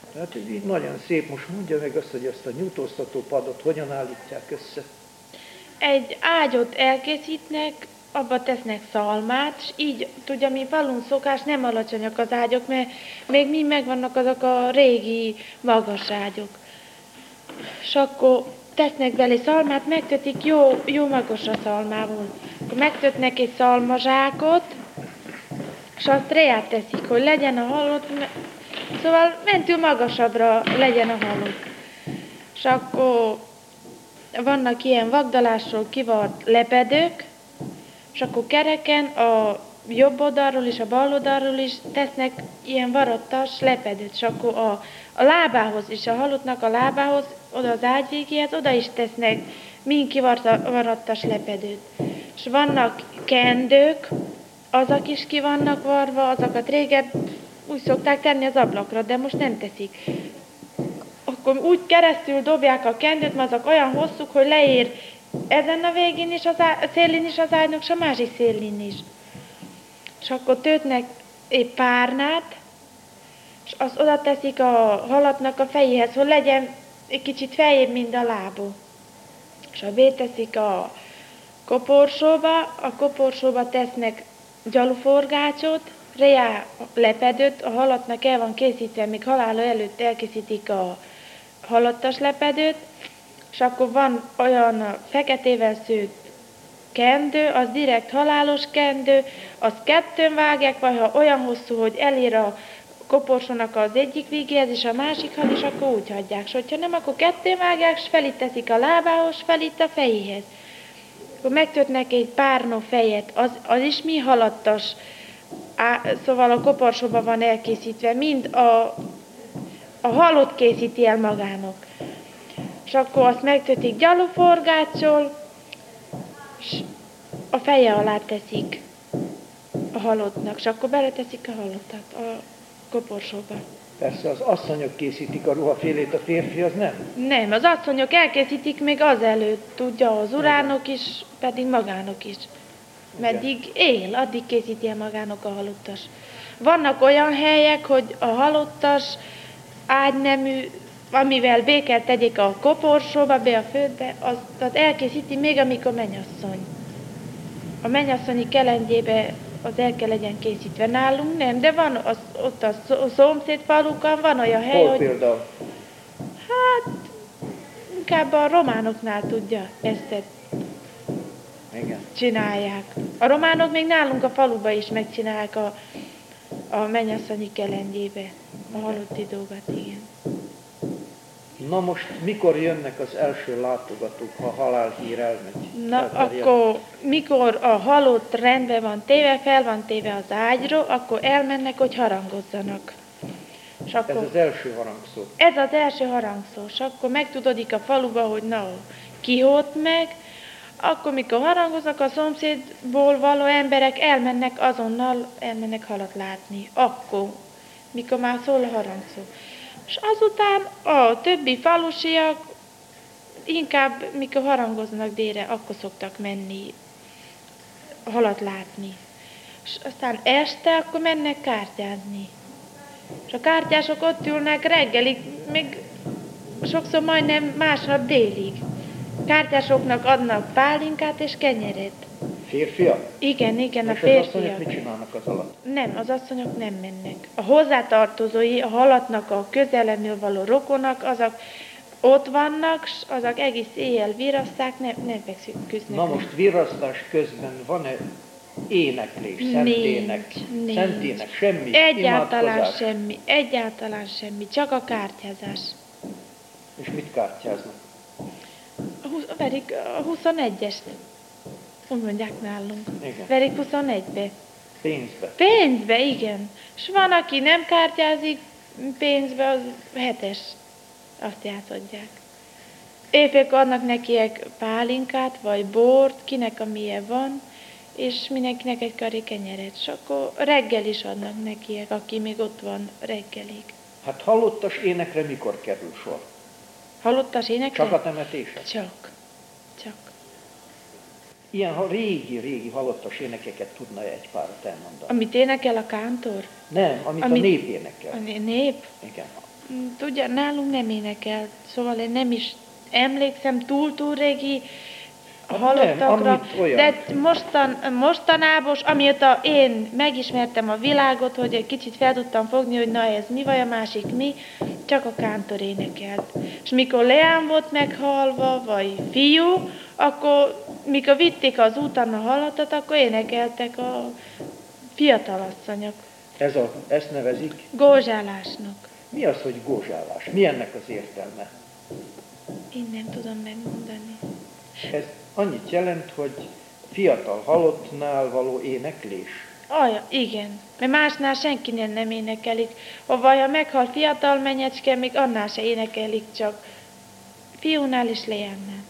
Tehát így nagyon szép, most mondja meg azt, hogy azt a nyújtóztató padot hogyan állítják össze. Egy ágyot elkészítnek, abba tesznek szalmát, és így, tudja, mi falun szokás, nem alacsonyak az ágyok, mert még mind megvannak azok a régi magas ágyok. És akkor tesznek bele szalmát, megkötik jó magasra szalmával. Akkor megkötnek egy szalmazsákot, és azt reját teszik, hogy legyen a halott, szóval mentül magasabbra legyen a halott. És akkor vannak ilyen vagdalásról kivart lepedők, és akkor kereken a jobb oldalról és a bal oldalról is tesznek ilyen varattas lepedőt, és akkor a lábához és a halottnak a lábához, oda az ágy végéhez, oda is tesznek mind kivarattas lepedőt. És vannak kendők, azok is ki vannak varva, azokat régebb úgy szokták tenni az ablakra, de most nem teszik. Akkor úgy keresztül dobják a kendőt, mert azok olyan hosszúk, hogy leér ezen a végén is, a szélén is az ágynak, és a másik szélén is. És akkor töltnek egy párnát, és azt oda teszik a halatnak a fejéhez, hogy legyen egy kicsit feljebb, mint a lábú. És a beteszik a koporsóba tesznek gyaluforgácsot, rejá lepedőt, a halatnak el van készítve, még halála előtt elkészítik a halottas lepedőt, és akkor van olyan feketével szőtt kendő, az direkt halálos kendő, azt kettőn vágják, vagy ha olyan hosszú, hogy elér a koporsónak az egyik végéhez, és a másik hal, és akkor úgy hagyják. És hogyha nem, akkor kettőn vágják, és felít teszik a lábához, felít a fejéhez. Akkor megkötnek egy párnó fejet, az is mi halattas, szóval a koporsóban van elkészítve, mind a halott készíti el magának. És akkor azt megkötik gyaluforgáccsal, és a feje alá teszik a halottnak, és akkor beleteszik a halottat a koporsóba. Persze az asszonyok készítik a ruhafélét, a férfi az nem? Nem, az asszonyok elkészítik még azelőtt, tudja, az uránok is, pedig magánok is. Meddig él, addig készíti el magának a halottas. Vannak olyan helyek, hogy a halottas ágynemű, amivel be kell tegyék a koporsóba, be a földbe, az elkészíti még, amikor mennyasszony. A mennyasszonyi kelendjébe az el kell legyen készítve. Nálunk nem, de van ott a szomszéd falukon, van olyan hely, hol például? Hát, inkább a románoknál tudja ezt Igen. csinálják. A románok még nálunk a faluba is megcsinálják a mennyasszonyi kelendjébe a halotti dolgot, igen. Na most mikor jönnek az első látogatók, ha halálhír elmegy? Na akkor, mikor a halott rendben van téve, fel van téve az ágyról, akkor elmennek, hogy harangozzanak. És akkor, ez az első harangszó. Ez az első harangszó, és akkor megtudodik a faluba, hogy na, ki hót meg, akkor mikor harangoznak, a szomszédból való emberek azonnal elmennek halat látni. Akkor, mikor már szól a harangszó. És azután a többi falusiak inkább, mikor harangoznak délre, akkor szoktak menni halat látni. És aztán este akkor mennek kártyázni. És a kártyások ott ülnek reggelig, még sokszor majdnem másnap délig. Kártyásoknak adnak pálinkát és kenyeret. Férfiak? Igen, a férfiak. És az asszonyok mit csinálnak az alatt? Nem, az asszonyok nem mennek. A hozzátartozói, a halatnak a közelemről való rokonak, azok ott vannak, s azok egész éjjel viraszták, nem fekszünk. Na most virasztás közben van-e éneklés, szentének, semmi? Egyáltalán semmi, csak a kártyázás. És mit kártyáznak? Verik a 21-est. Úgy mondják nálunk. Igen. Verik 21-be. Pénzbe? Pénzbe, igen. És van, aki nem kártyázik pénzbe, az 7-es. Azt játszodják. Éjfélkor adnak nekiek pálinkát, vagy bort, kinek amilyen van, és mindenkinek egy karé kenyeret. És akkor reggel is adnak nekiek, aki még ott van reggelig. Hát halottas énekre mikor kerül sor? Halottas énekre? Csak a temetésen? Csak. Ilyen régi halottas énekeket tudna egy párat elmondani? Amit énekel a kántor? Nem, amit a nép énekel. A nép? Igen. Tudja, nálunk nem énekelt, szóval én nem is emlékszem túl régi halottakra, amit olyan. de mostanában, amióta én megismertem a világot, hogy egy kicsit fel tudtam fogni, hogy na ez mi vagy a másik mi, csak a kántor énekelt. És mikor leány volt meghalva, vagy fiú, akkor mikor vitték az úton a halatat, akkor énekeltek a fiatalasszonyok. Ezt nevezik? Gózsálásnak. Mi az, hogy gózsálás? Mi ennek az értelme? Én nem tudom megmondani. Ez annyit jelent, hogy fiatal halottnál való éneklés. Igen, mert másnál senkinél nem énekelik. Ha meghal fiatal menyecske, még annál se énekelik, csak fiúnál és leánynál.